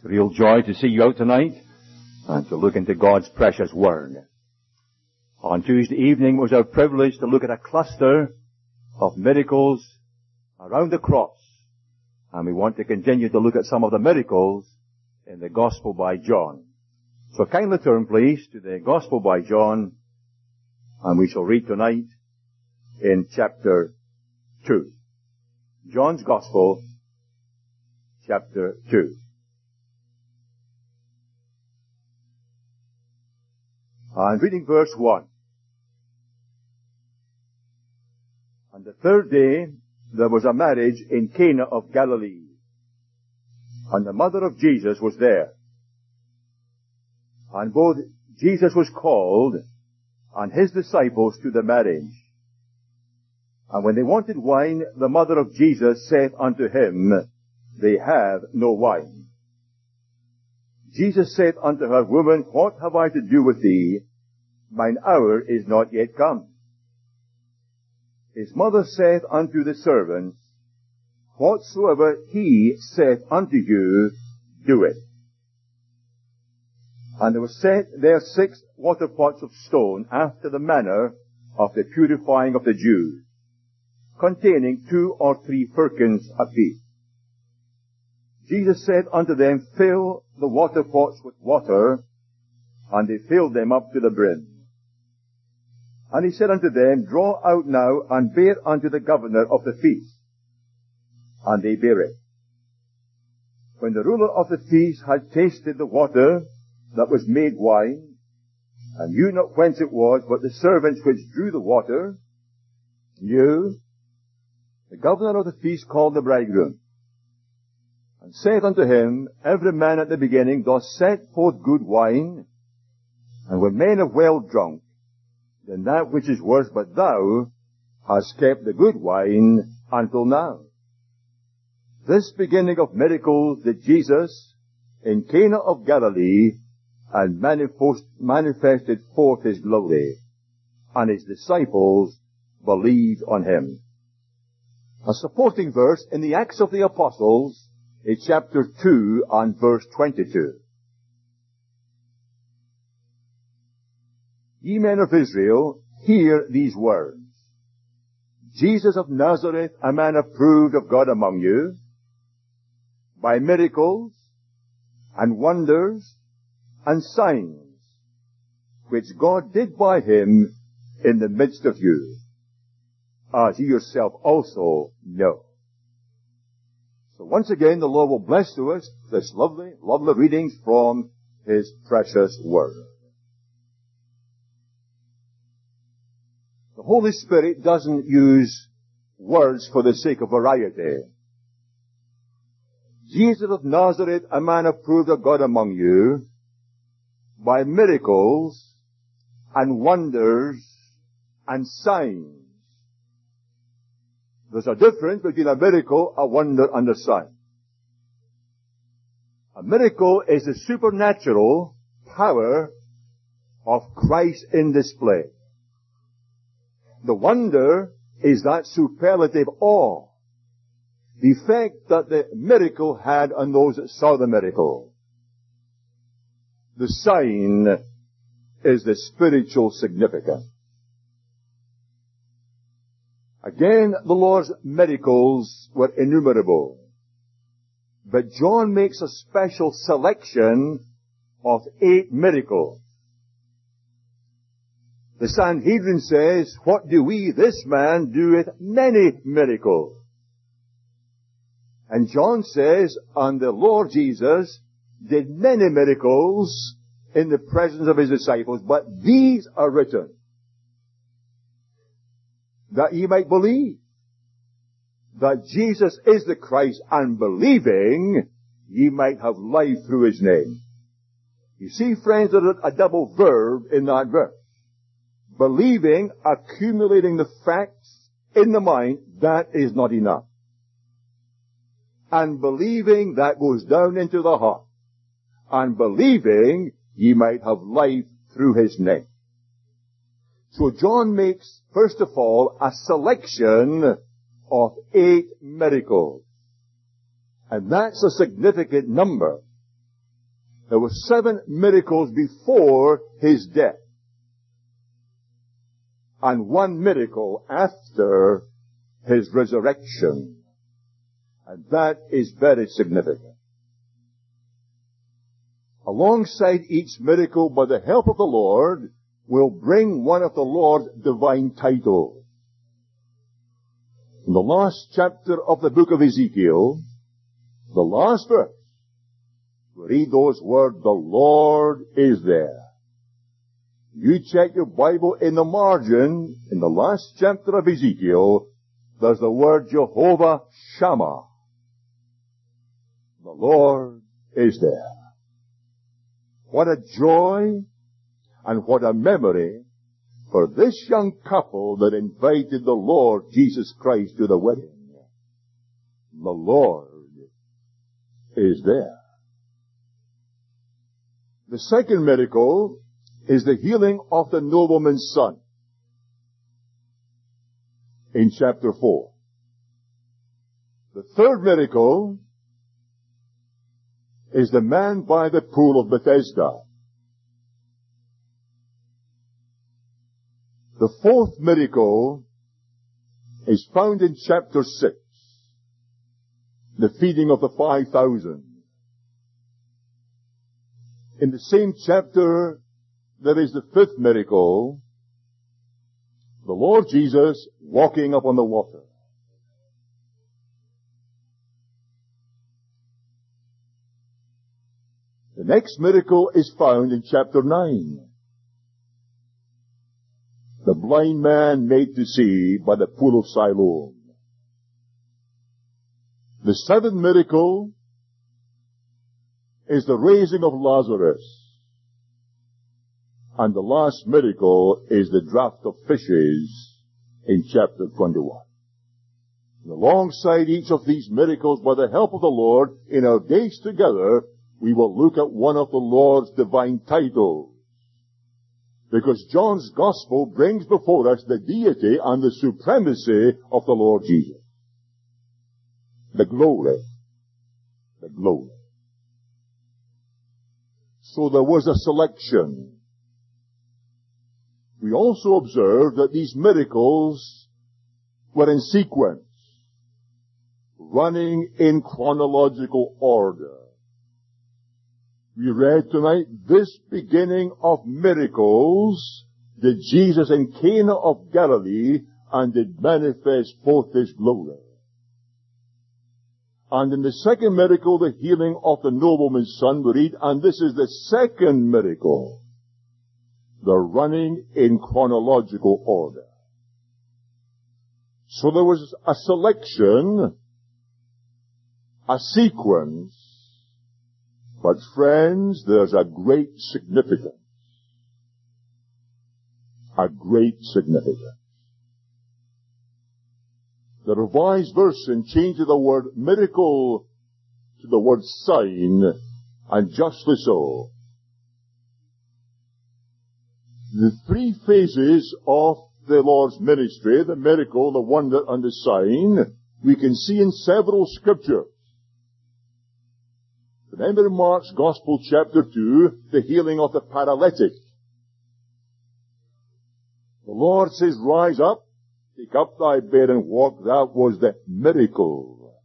Real joy to see you out tonight and to look into God's precious Word. On Tuesday evening it was our privilege to look at a cluster of miracles around the cross. And we want to continue to look at some of the miracles in the Gospel by John. So kindly turn please to the Gospel by John, and we shall read tonight in chapter 2. John's Gospel, chapter 2. And reading verse 1. On the third day, there was a marriage in Cana of Galilee, and the mother of Jesus was there. And both Jesus was called, and his disciples to the marriage. And when they wanted wine, the mother of Jesus said unto him, They have no wine. Jesus said unto her, Woman, what have I to do with thee? Mine hour is not yet come. His mother saith unto the servants, Whatsoever he saith unto you, do it. And there were set there 6 water pots of stone after the manner of the purifying of the Jews, containing 2 or 3 firkins apiece. Jesus said unto them, Fill the water pots with water, and they filled them up to the brim. And he said unto them, Draw out now, and bear unto the governor of the feast. And they bare it. When the ruler of the feast had tasted the water that was made wine, and knew not whence it was, but the servants which drew the water knew, the governor of the feast called the bridegroom, and saith unto him, Every man at the beginning doth set forth good wine, and when men have well drunk, then that which is worse, but thou hast kept the good wine until now. This beginning of miracles did Jesus in Cana of Galilee, and manifested forth his glory, and his disciples believed on him. A supporting verse in the Acts of the Apostles is chapter 2 and verse 22. Ye men of Israel, hear these words. Jesus of Nazareth, a man approved of God among you, by miracles and wonders and signs, which God did by him in the midst of you, as you yourself also know. So once again, the Lord will bless to us this lovely readings from his precious Word. The Holy Spirit doesn't use words for the sake of variety. Jesus of Nazareth, a man approved of God among you, by miracles and wonders and signs. There's a difference between a miracle, a wonder, and a sign. A miracle is the supernatural power of Christ in display. The wonder is that superlative awe, the effect that the miracle had on those that saw the miracle. The sign is the spiritual significance. Again, the Lord's miracles were innumerable, but John makes a special selection of 8 miracles. The Sanhedrin says, What do we, this man, doeth many miracles? And John says, And the Lord Jesus did many miracles in the presence of his disciples, but these are written, that ye might believe that Jesus is the Christ, and believing, ye might have life through his name. You see, friends, there's a double verb in that verse. Believing, accumulating the facts in the mind, that is not enough. And believing, that goes down into the heart. And believing, ye might have life through his name. So John makes, first of all, a selection of 8 miracles. And that's a significant number. There were 7 miracles before his death, and 1 miracle after his resurrection. And that is very significant. Alongside each miracle, by the help of the Lord, will bring one of the Lord's divine titles. In the last chapter of the book of Ezekiel, the last verse, we read those words, "The Lord is there." You check your Bible in the margin, in the last chapter of Ezekiel, there's the word Jehovah Shammah. The Lord is there. What a joy and what a memory for this young couple that invited the Lord Jesus Christ to the wedding. The Lord is there. The second miracle is the healing of the nobleman's son in chapter 4. The third miracle is the man by the pool of Bethesda. The fourth miracle is found in chapter 6, the feeding of the 5,000. In the same chapter, there is the fifth miracle, the Lord Jesus walking upon the water. The next miracle is found in chapter 9. The blind man made to see by the pool of Siloam. The seventh miracle is the raising of Lazarus. And the last miracle is the draught of fishes in chapter 21. And alongside each of these miracles, by the help of the Lord, in our days together, we will look at one of the Lord's divine titles. Because John's Gospel brings before us the deity and the supremacy of the Lord Jesus. The glory. The glory. So there was a selection. We also observe that these miracles were in sequence, running in chronological order. We read tonight, this beginning of miracles did Jesus in Cana of Galilee and did manifest forth his glory. And in the second miracle, the healing of the nobleman's son, we read, and this is the second miracle. They're running in chronological order. So there was a selection, a sequence, but friends, there's a great significance. A great significance. The Revised Version changes the word miracle to the word sign, and justly so. The three phases of the Lord's ministry, the miracle, the wonder, and the sign, we can see in several scriptures. Remember in Mark's Gospel, chapter 2, the healing of the paralytic. The Lord says, rise up, take up thy bed and walk. That was the miracle.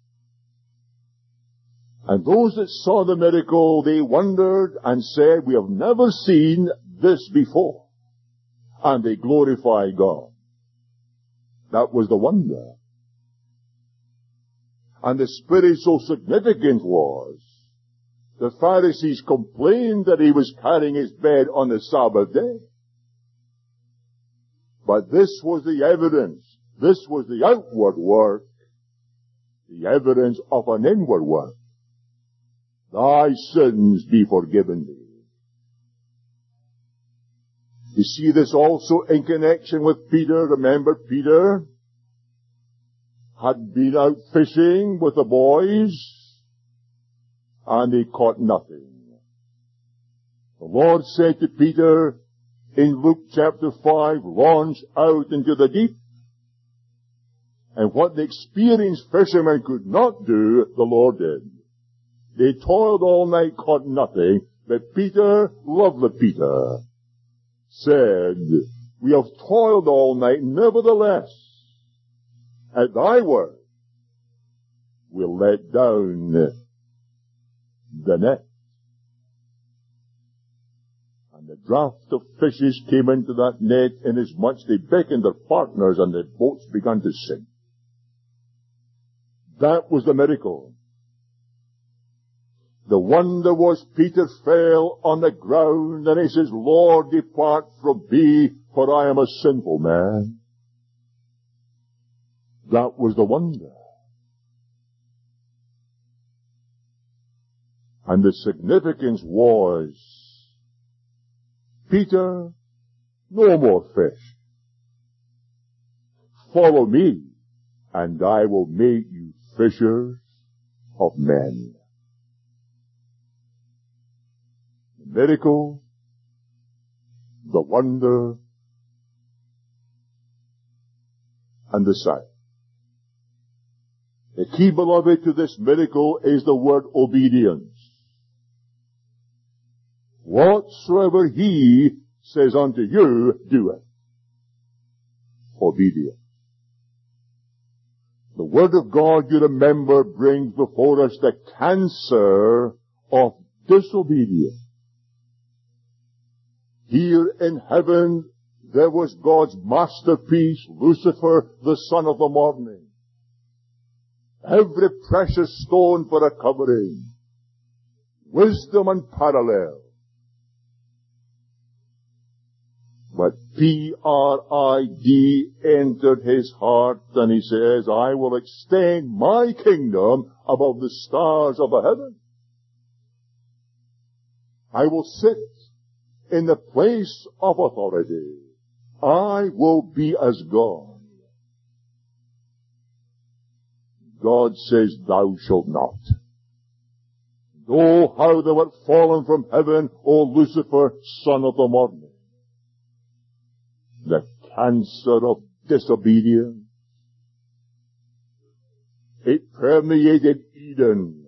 And those that saw the miracle, they wondered and said, we have never seen this before. And they glorified God. That was the wonder. And the spirit so significant was, the Pharisees complained that he was carrying his bed on the Sabbath day. But this was the evidence. This was the outward work. The evidence of an inward work. Thy sins be forgiven thee. You see this also in connection with Peter. Remember, Peter had been out fishing with the boys, and he caught nothing. The Lord said to Peter in Luke chapter 5, launch out into the deep. And what the experienced fisherman could not do, the Lord did. They toiled all night, caught nothing, but Peter, lovely Peter, said, we have toiled all night, nevertheless, at thy word, we'll let down the net. And the draught of fishes came into that net, inasmuch they beckoned their partners, and the boats began to sink. That was the miracle. The wonder was Peter fell on the ground, and he says, Lord, depart from me, for I am a sinful man. That was the wonder. And the significance was, Peter, no more fish. Follow me, and I will make you fishers of men. The miracle, the wonder, and the sign. The key, beloved, to this miracle is the word obedience. Whatsoever he says unto you, do it. Obedience. The Word of God, you remember, brings before us the cancer of disobedience. Here in heaven, there was God's masterpiece, Lucifer, the son of the morning. Every precious stone for a covering. Wisdom and parallel. But P-R-I-D entered his heart, and he says, I will extend my kingdom above the stars of the heaven. I will sit in the place of authority. I will be as God. God says, thou shalt not. Oh, how thou art fallen from heaven, O Lucifer, son of the morning. The cancer of disobedience. It permeated Eden,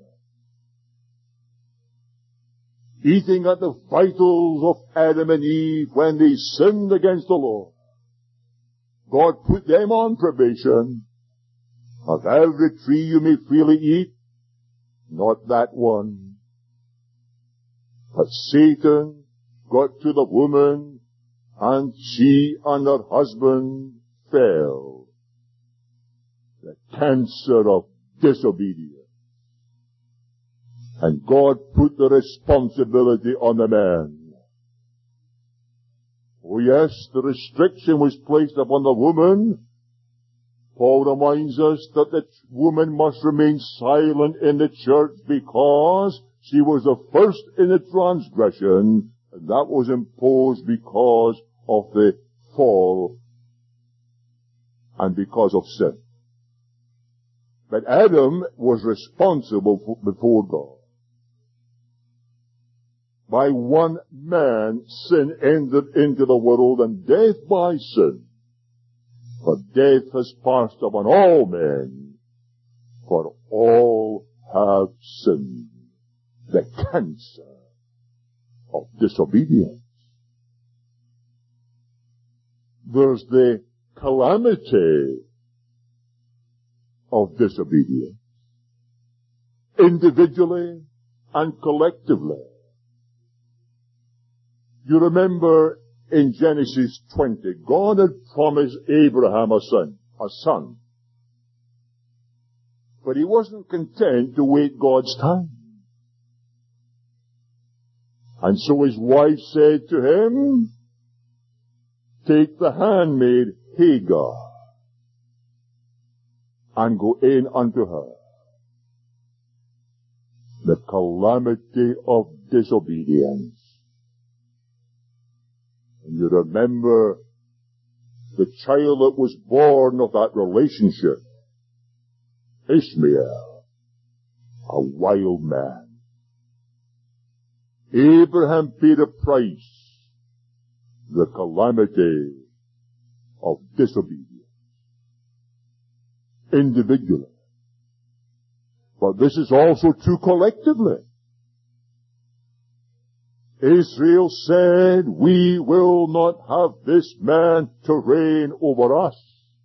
eating at the vitals of Adam and Eve when they sinned against the Lord. God put them on probation. Of every tree you may freely eat, not that one. But Satan got to the woman, and she and her husband fell. The cancer of disobedience. And God put the responsibility on the man. Oh yes, the restriction was placed upon the woman. Paul reminds us that the woman must remain silent in the church because she was the first in the transgression, and that was imposed because of the fall and because of sin. But Adam was responsible before God. By one man, sin entered into the world, and death by sin. For death has passed upon all men, for all have sinned. The cancer of disobedience. There's the calamity of disobedience. Individually and collectively. You remember in Genesis 20, God had promised Abraham a son. But he wasn't content to wait God's time. And so his wife said to him, take the handmaid Hagar and go in unto her. The calamity of disobedience. And you remember the child that was born of that relationship, Ishmael, a wild man. Abraham paid a price, the calamity of disobedience. Individually. But this is also true collectively. Israel said, we will not have this man to reign over us.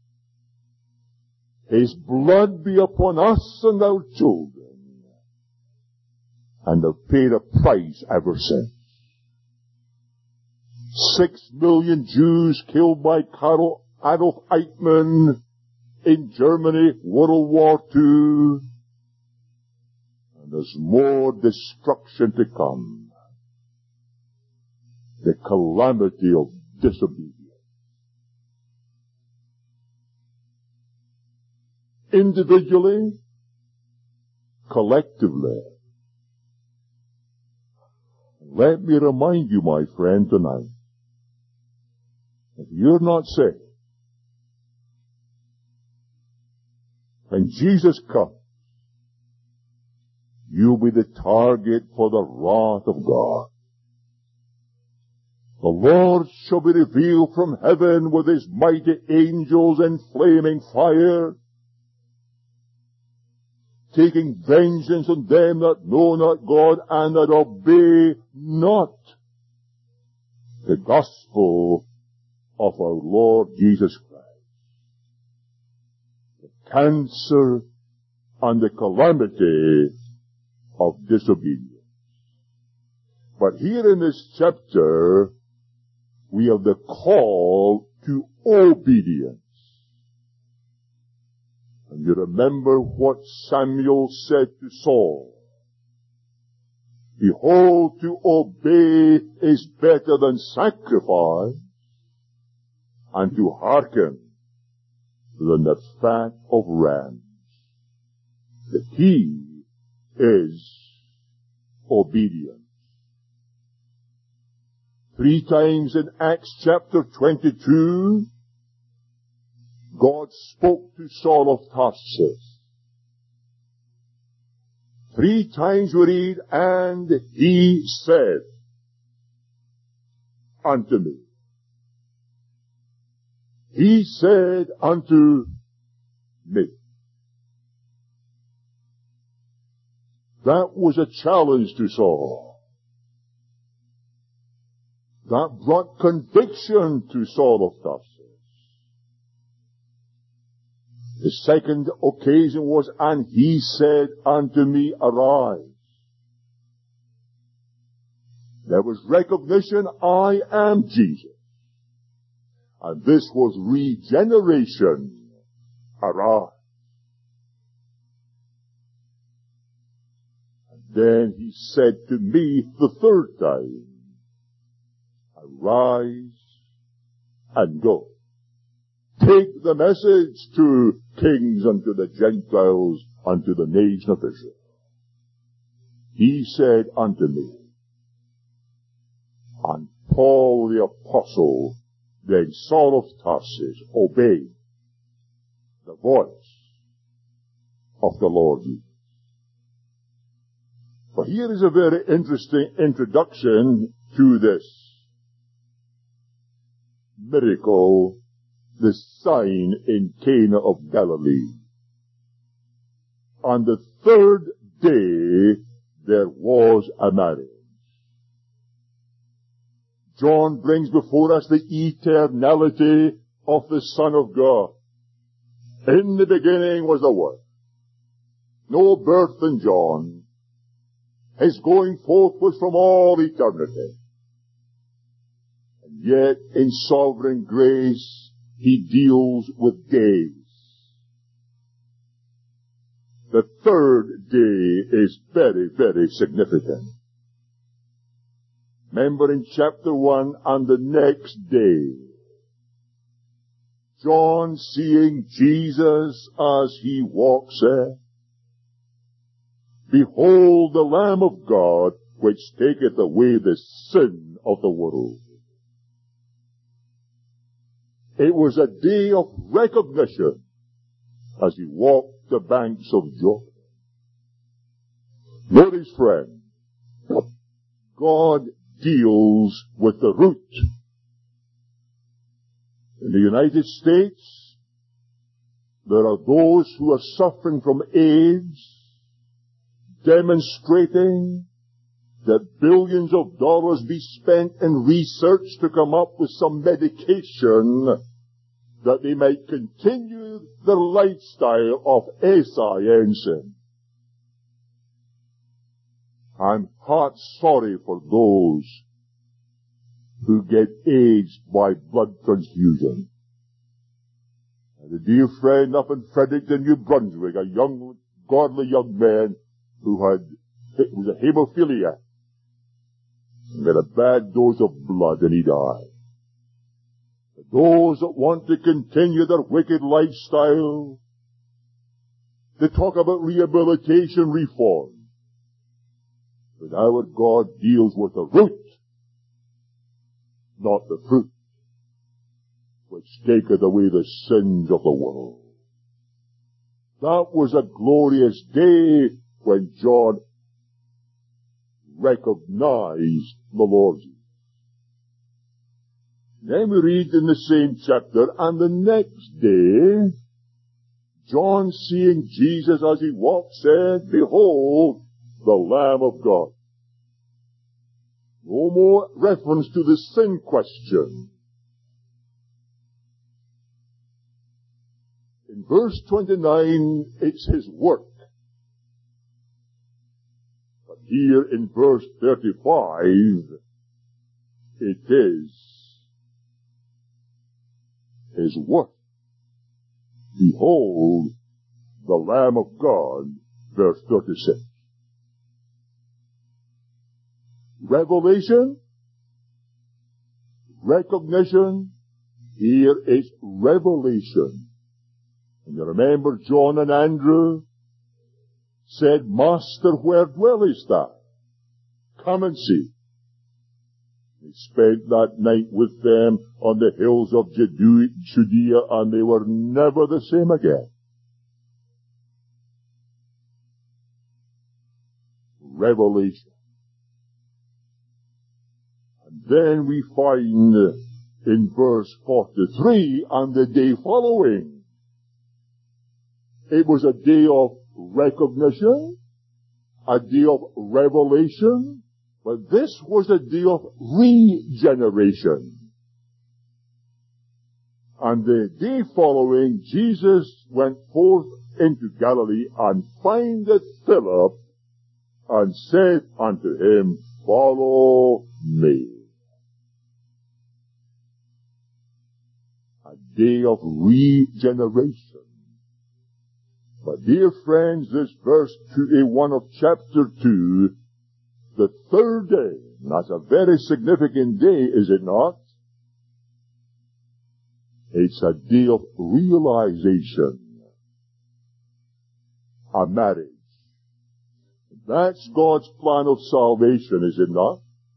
His blood be upon us and our children. And they've paid a price ever since. 6 million Jews killed by Adolf Eichmann in Germany, World War II. And there's more destruction to come. The calamity of disobedience. Individually, collectively. Let me remind you, my friend, tonight, if you're not saved, when Jesus comes, you'll be the target for the wrath of God. The Lord shall be revealed from heaven with his mighty angels in flaming fire, taking vengeance on them that know not God and that obey not the gospel of our Lord Jesus Christ. The cancer and the calamity of disobedience. But here in this chapter, we have the call to obedience. And you remember what Samuel said to Saul. Behold, to obey is better than sacrifice, and to hearken than the fat of rams. The key is obedience. 3 times in Acts chapter 22, God spoke to Saul of Tarsus. 3 times we read, and he said unto me. He said unto me. That was a challenge to Saul. That brought conviction to Saul of Tarsus. The second occasion was, and he said unto me, arise. There was recognition, I am Jesus. And this was regeneration. Arise. And then he said to me the third time, arise and go. Take the message to kings and to the Gentiles and to the nation of Israel. He said unto me, and Paul the apostle, then Saul of Tarsus, obeyed the voice of the Lord Jesus. But here is a very interesting introduction to this miracle, the sign in Cana of Galilee. On the third day, there was a marriage. John brings before us the eternality of the Son of God. In the beginning was the Word. No birth in John. His going forth was from all eternity. And yet, in sovereign grace, he deals with days. The third day is very, very significant. Remember in chapter 1, on the next day, John seeing Jesus as he walks there, behold the Lamb of God, which taketh away the sin of the world. It was a day of recognition as he walked the banks of Jordan. Notice, friend, God deals with the root. In the United States, there are those who are suffering from AIDS demonstrating that billions of dollars be spent in research to come up with some medication that they might continue their lifestyle of sin. I'm heart sorry for those who get AIDS by blood transfusion. And a dear friend up in Fredericton, New Brunswick, a young, godly young man who was a hemophiliac, and got a bad dose of blood and he died. But those that want to continue their wicked lifestyle, they talk about rehabilitation reform. But our God deals with the root, not the fruit, which taketh away the sins of the world. That was a glorious day when John recognized the Lord Jesus. Then we read in the same chapter, and the next day, John, seeing Jesus as he walked, said, Behold, the Lamb of God. No more reference to the sin question. In verse 29, it's his work. But here in verse 35, it is his work. Behold, the Lamb of God, verse 36. Revelation, recognition, here is revelation. And you remember John and Andrew said, Master, where dwellest thou? Come and see. They spent that night with them on the hills of Judea, and they were never the same again. Revelation. And then we find in verse 43, on the day following, it was a day of recognition, a day of revelation, but this was a day of regeneration. And the day following, Jesus went forth into Galilee and findeth Philip and said unto him, Follow me. A day of regeneration. But dear friends, this verse 1 of chapter 2, the third day, and that's a very significant day, is it not? It's a day of realization. A marriage. That's God's plan of salvation, is it not?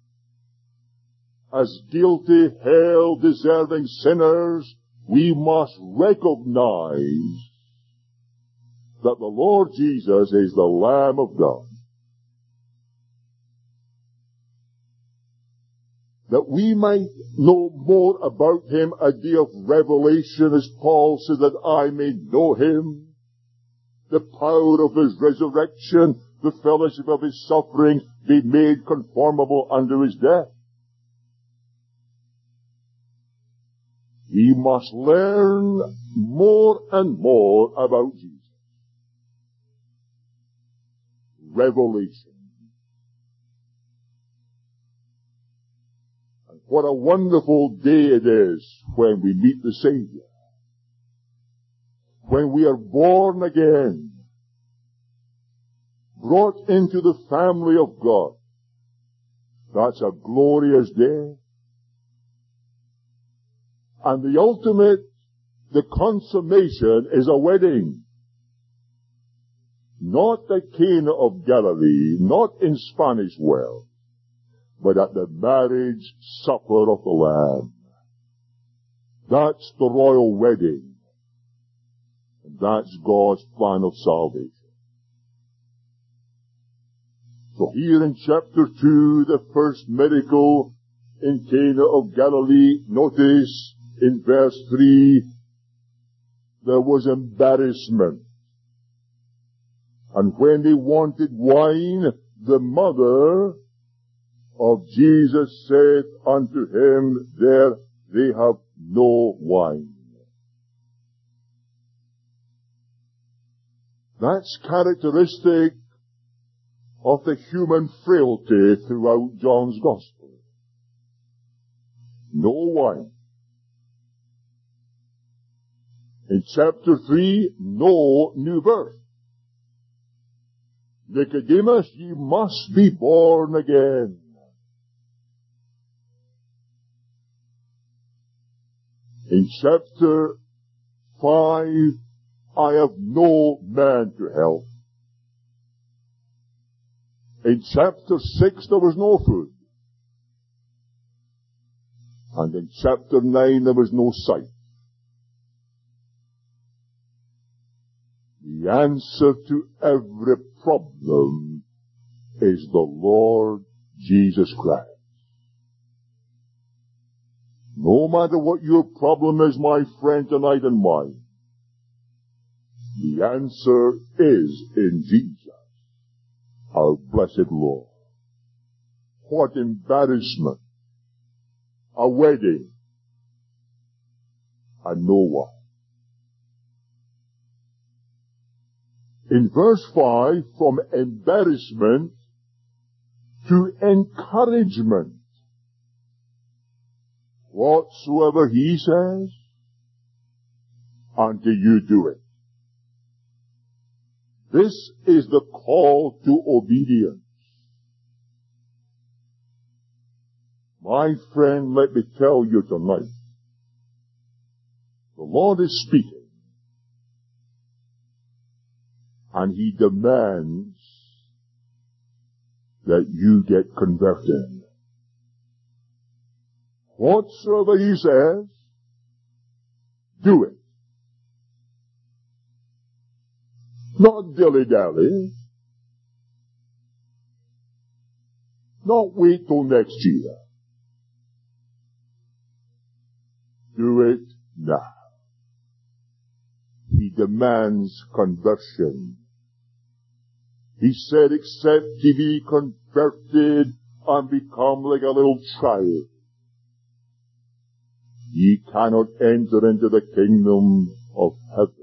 As guilty, hell-deserving sinners, we must recognize that the Lord Jesus is the Lamb of God. That we might know more about Him, a day of revelation, as Paul said, that I may know Him, the power of His resurrection, the fellowship of His suffering, be made conformable unto His death. We must learn more and more about Jesus. Revelation. And what a wonderful day it is when we meet the Savior. When we are born again. Brought into the family of God. That's a glorious day. And the ultimate, the consummation is a wedding. Not at Cana of Galilee, not in Spanish Wells, but at the marriage supper of the Lamb. That's the royal wedding. And that's God's plan of salvation. So here in chapter 2, the first miracle in Cana of Galilee, notice in verse 3, there was embarrassment. And when they wanted wine, the mother of Jesus said unto him, There they have no wine. That's characteristic of the human frailty throughout John's Gospel. No wine. In chapter 3, no new birth. Nicodemus, ye must be born again. In chapter 5, I have no man to help. In chapter 6, there was no food. And in chapter 9, there was no sight. The answer to every problem is the Lord Jesus Christ. No matter what your problem is, my friend, tonight and mine, the answer is in Jesus, our blessed Lord. What embarrassment! A wedding, and no one. In verse 5, from embarrassment to encouragement. Whatsoever he says, unto you do it. This is the call to obedience. My friend, let me tell you tonight, the Lord is speaking, and he demands that you get converted. Whatsoever he says, do it. Not dilly-dally. Not wait till next year. Do it now. He demands conversion. He said, except ye be converted and become like a little child, ye cannot enter into the kingdom of heaven.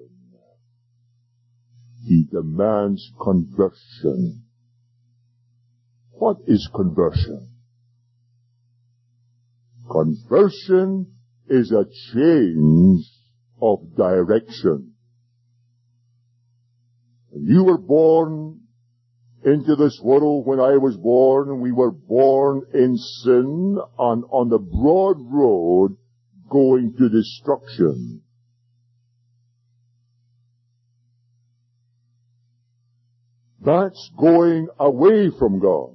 He demands conversion. What is conversion? Conversion is a change of direction. You were born into this world when I was born. We were born in sin and on the broad road going to destruction. That's going away from God.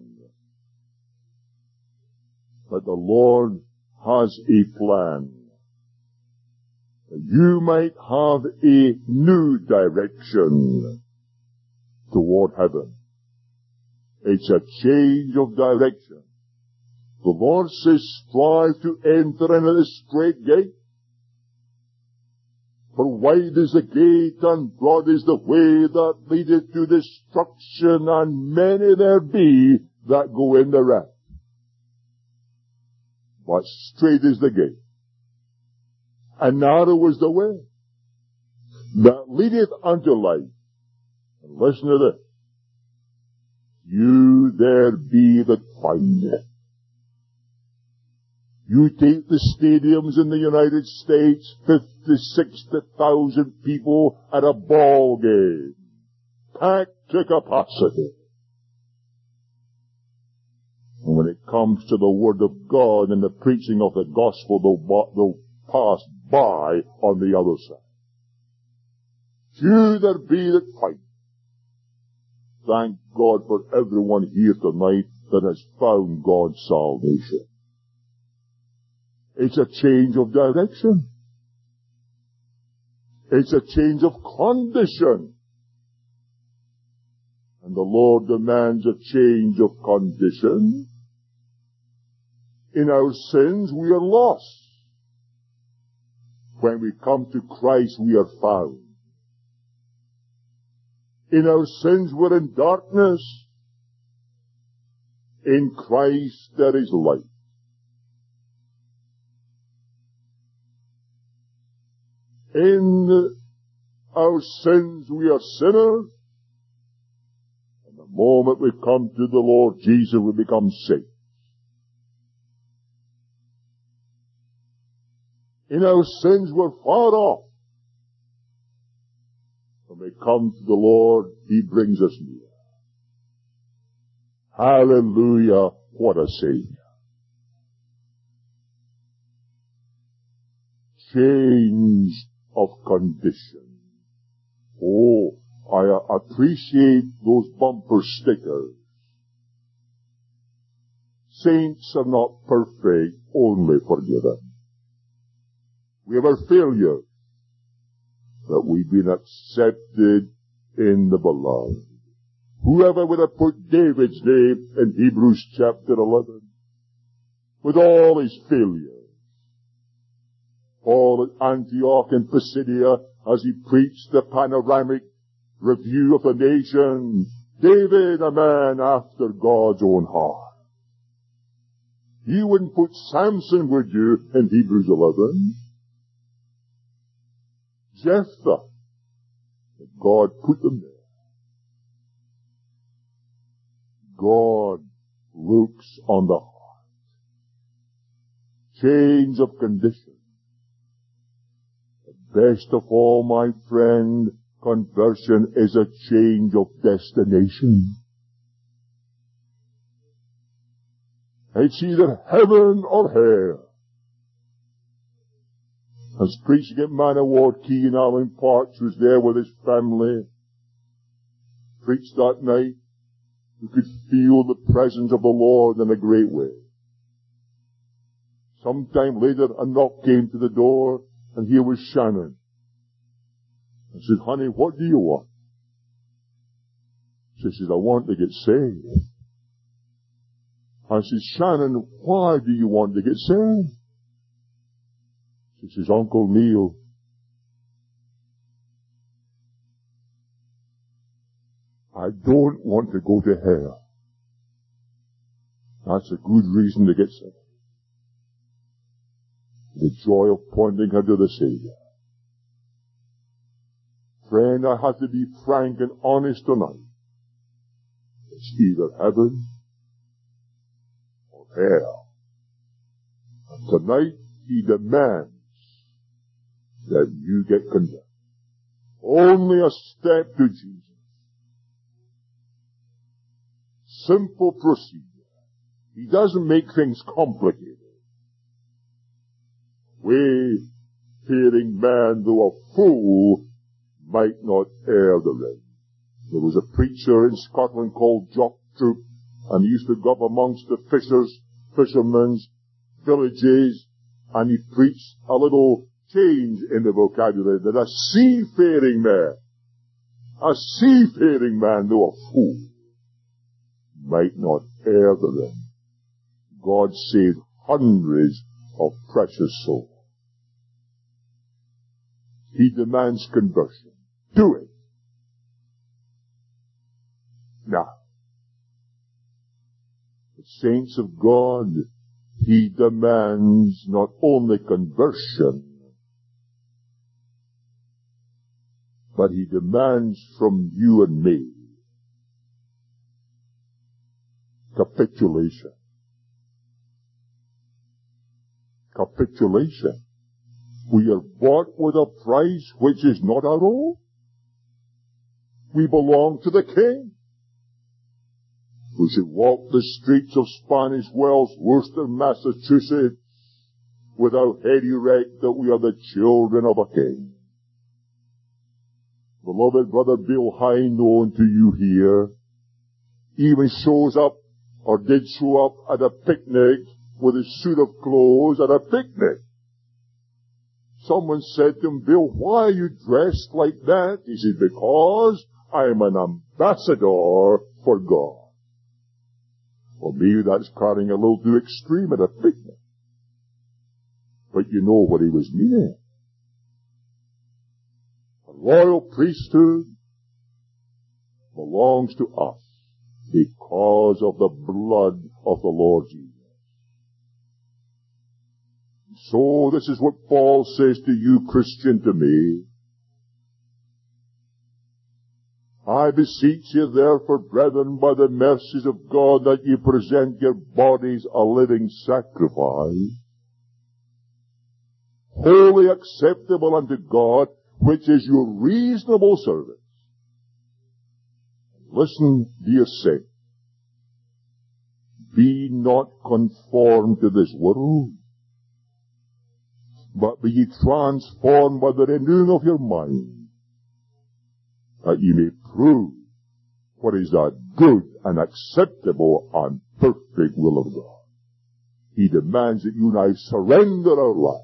But the Lord has a plan. You might have a new direction toward heaven. It's a change of direction. The Lord says, strive to enter into the straight gate. For wide is the gate and broad is the way that leadeth to destruction, and many there be that go in thereat. But straight is the gate, and narrow is the way that leadeth unto life. And listen to this. Few there be that find it. You take the stadiums in the United States, 50, 60,000 people at a ball game, packed to capacity. And when it comes to the Word of God and the preaching of the gospel, they'll pass by on the other side. Few there be that find. Thank God for everyone here tonight that has found God's salvation. It's a change of direction. It's a change of condition. And the Lord demands a change of condition. In our sins, we are lost. When we come to Christ, we are found. In our sins we're in darkness. In Christ there is light. In our sins we are sinners. And the moment we come to the Lord Jesus, we become saints. In our sins we're far off. When we come to the Lord, He brings us near. Hallelujah, what a Savior. Change of condition. Oh, I appreciate those bumper stickers. Saints are not perfect, only forgiven. We have our failures, but we've been accepted in the beloved. Whoever would have put David's name in Hebrews chapter 11, with all his failures. Paul at Antioch in Pisidia, as he preached the panoramic review of the nation, David, a man after God's own heart. You wouldn't put Samson, would you, in Hebrews 11? Jephthah, God put them there. God looks on the heart. Change of condition. Best of all, my friend, conversion is a change of destination. It's either heaven or hell. As preaching at Man of War Quay in Allen Parks was there with his family, preached that night, we could feel the presence of the Lord in a great way. Sometime later, a knock came to the door, and here was Shannon. I said, honey, what do you want? She said, I want to get saved. I said, Shannon, why do you want to get saved? She says, Uncle Neil, I don't want to go to hell. That's a good reason to get saved. The joy of pointing her to the Savior. Friend, I have to be frank and honest tonight. It's either heaven or hell. And tonight, He demands that you get converted. Only a step to Jesus. Simple procedure. He doesn't make things complicated. Wayfaring man, though a fool, might not err the ring. There was a preacher in Scotland called Jock Troop, and he used to go up amongst the fishermen's villages, and he preached a little change in the vocabulary, that a seafaring man, though a fool, might not err the ring. God saved hundreds of precious souls. He demands conversion. Do it. Now, the saints of God, He demands not only conversion, but He demands from you and me capitulation. Capitulation. We are bought with a price which is not our own. We belong to the King. We should walk the streets of Spanish Wells, Worcester, Massachusetts, with our head erect that we are the children of a King. Beloved Brother Bill High, known to you here, even shows up, or did show up at a picnic with a suit of clothes at a picnic. Someone said to him, Bill, why are you dressed like that? He said, because I'm an ambassador for God. Well, maybe that's carrying a little too extreme at a picnic. But you know what he was meaning. A royal priesthood, belongs to us because of the blood of the Lord Jesus. So this is what Paul says to you, Christian, to me. I beseech you therefore, brethren, by the mercies of God, that you present your bodies a living sacrifice, wholly acceptable unto God, which is your reasonable service. Listen, dear saint. Be not conformed to this world, but be ye transformed by the renewing of your mind, that ye may prove what is that good and acceptable and perfect will of God. He demands that you and I surrender our life.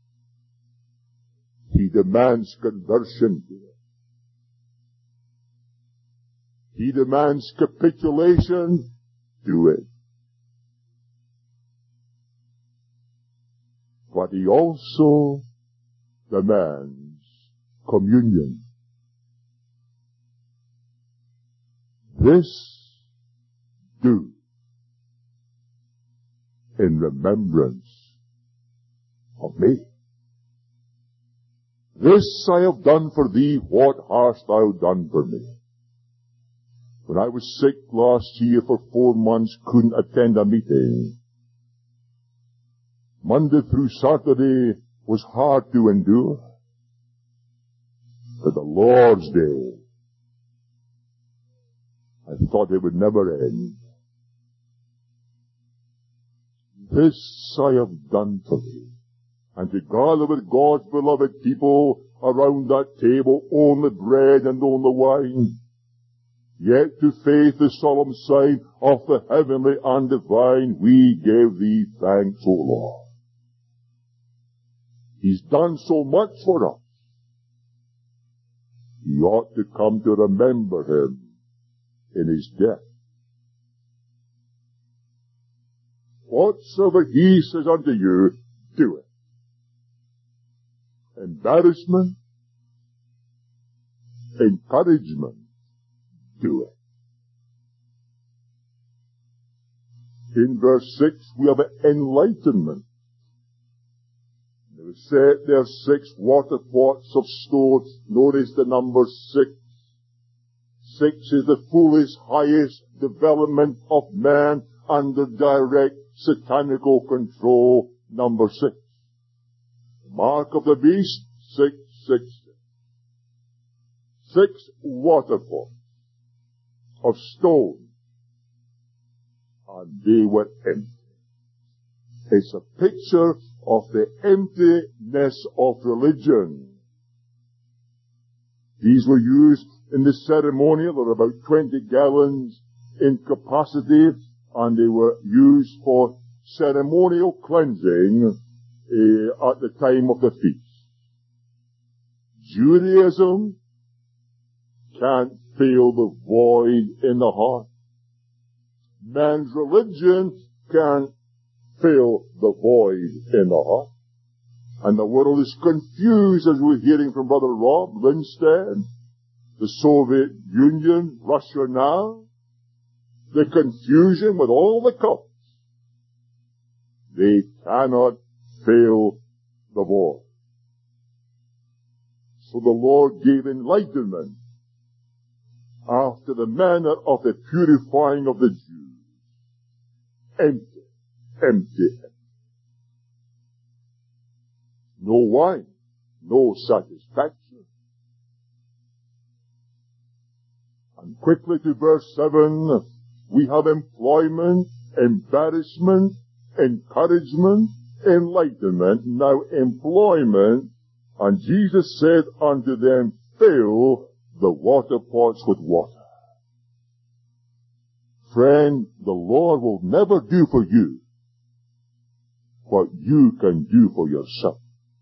He demands conversion to it. He demands capitulation to it. But he also demands communion. This do in remembrance of me. This I have done for thee, what hast thou done for me? When I was sick last year for 4 months, couldn't attend a meeting. Monday through Saturday was hard to endure. But the Lord's Day, I thought it would never end. This I have done for thee. And to gather with God's beloved people around that table, own the bread and own the wine. Yet to faith the solemn sign of the heavenly and divine, we give thee thanks, O Lord. He's done so much for us. We ought to come to remember him in his death. Whatsoever he says unto you, do it. Embarrassment, encouragement, do it. In verse 6, we have enlightenment. There said there are 6 water pots of stone. Notice the number 6. 6 is the fullest, highest development of man under direct satanical control. Number 6. Mark of the beast, 666. 6 water pots of stone, and they were empty. It's a picture of the emptiness of religion. These were used in the ceremonial. There were about 20 gallons in capacity, and they were used for ceremonial cleansing at the time of the feast. Judaism can't fill the void in the heart. Man's religion can't fill the void in the heart. And the world is confused, as we're hearing from Brother Rob Lindstedt, the Soviet Union, Russia now, the confusion with all the cults. They cannot fill the void. So the Lord gave enlightenment after the manner of the purifying of the Jews. Empty, empty, empty. No wine, no satisfaction. And quickly to verse 7, we have employment, embarrassment, encouragement, enlightenment, now employment. And Jesus said unto them, fill the water pots with water. Friend, the Lord will never do for you what you can do for yourself.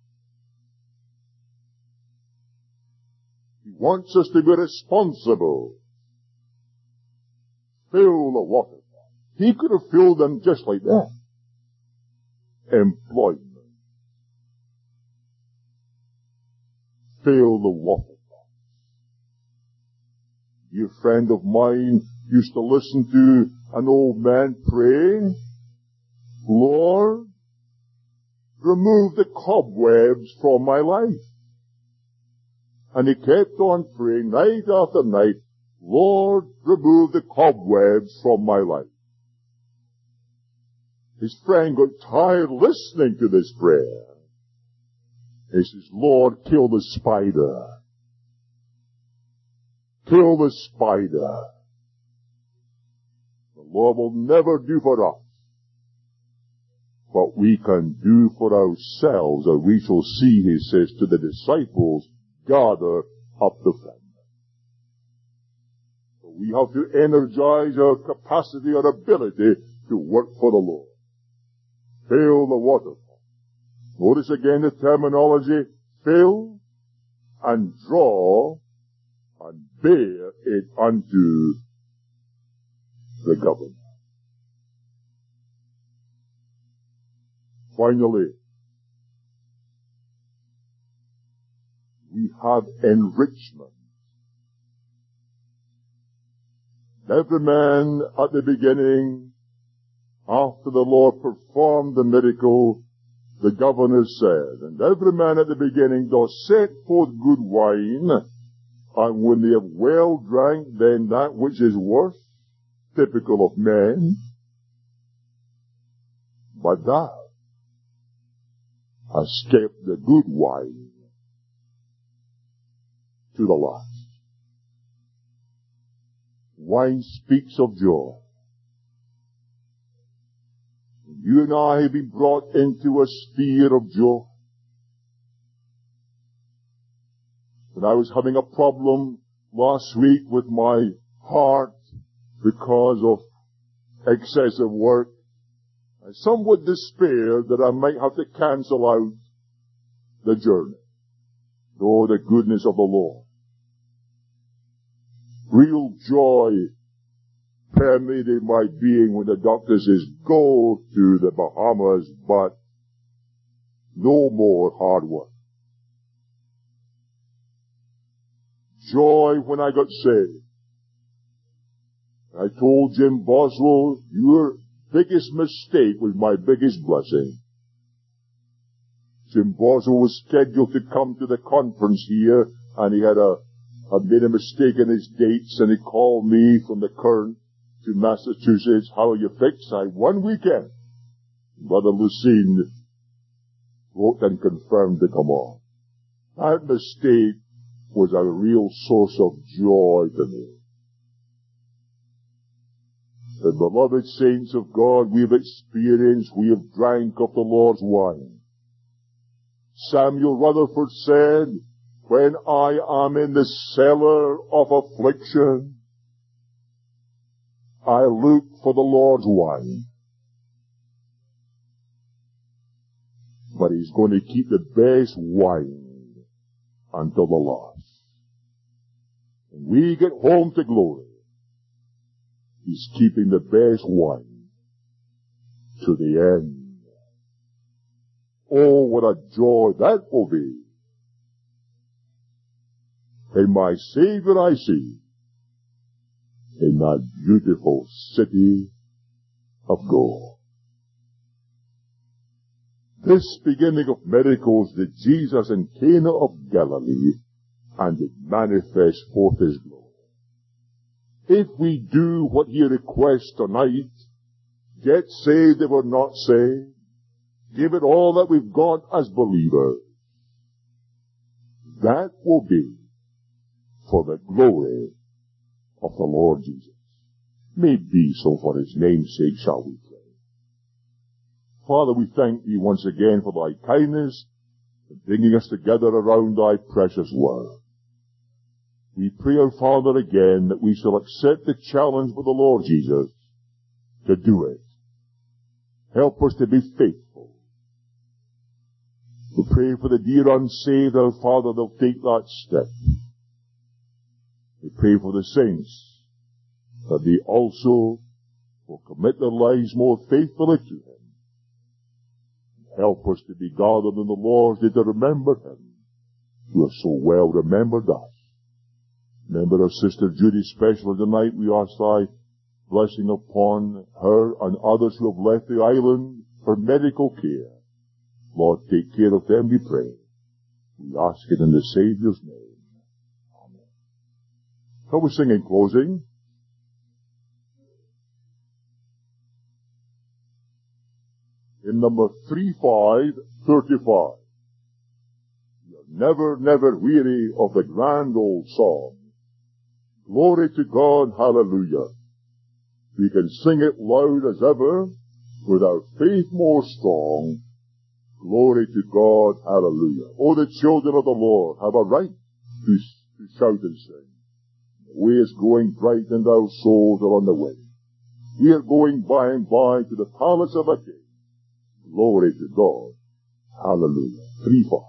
He wants us to be responsible. Fill the water pot. He could have filled them just like that. Employment. Fill the water pot. A dear friend of mine used to listen to an old man praying, Lord, remove the cobwebs from my life. And he kept on praying night after night, Lord, remove the cobwebs from my life. His friend got tired listening to this prayer. He says, Lord, kill the spider. Kill the spider. The Lord will never do for us what we can do for ourselves, or we shall see, he says to the disciples, gather up the family. So we have to energize our capacity, our ability to work for the Lord. Fill the waterfall. Notice again the terminology, fill and draw and bear it unto the governor. Finally, we have enrichment. Every man at the beginning, after the Lord performed the miracle, the governor said, and every man at the beginning doth set forth good wine, and when they have well drank, then that which is worse, typical of men, but thou hast kept the good wine to the last. Wine speaks of joy. You and I have been brought into a sphere of joy. When I was having a problem last week with my heart because of excessive work, I somewhat despaired that I might have to cancel out the journey. Oh, the goodness of the Lord. Real joy permeated my being when the doctor says, go to the Bahamas, but no more hard work. Joy when I got saved. I told Jim Boswell, your biggest mistake was my biggest blessing. Jim Boswell was scheduled to come to the conference here, and he had made a mistake in his dates, and he called me from the Current to Massachusetts. How are you fixed? I, one weekend. Brother Lucine wrote and confirmed to come on. That mistake was a real source of joy to me. The beloved saints of God, we have experienced, we have drank of the Lord's wine. Samuel Rutherford said, when I am in the cellar of affliction, I look for the Lord's wine. But he's going to keep the best wine until the last. When we get home to glory, he's keeping the best wine to the end. Oh, what a joy that will be. In my Savior I see, in that beautiful city of gold. This beginning of miracles did Jesus in Cana of Galilee, and it manifests forth his glory. If we do what he requests tonight, get saved if we're not saved, give it all that we've got as believers, that will be for the glory of the Lord Jesus. May it be so for his name's sake, shall we pray. Father, we thank thee once again for thy kindness in bringing us together around thy precious word. We pray, our Father, again that we shall accept the challenge of the Lord Jesus to do it. Help us to be faithful. We pray for the dear unsaved, our Father, they'll take that step. We pray for the saints, that they also will commit their lives more faithfully to him. Help us to be gathered in the Lord's day to remember him, who has so well remembered us. Remember our sister Judy specially tonight. We ask thy blessing upon her and others who have left the island for medical care. Lord, take care of them, we pray. We ask it in the Saviour's name. Amen. Shall we sing in closing? In number 3535. Never, never weary of the grand old song. Glory to God, hallelujah. We can sing it loud as ever, with our faith more strong. Glory to God, hallelujah. Oh, the children of the Lord have a right to shout and sing. The way is going bright and our souls are on the way. We are going by and by to the palace of a king. Glory to God, hallelujah. 3-4.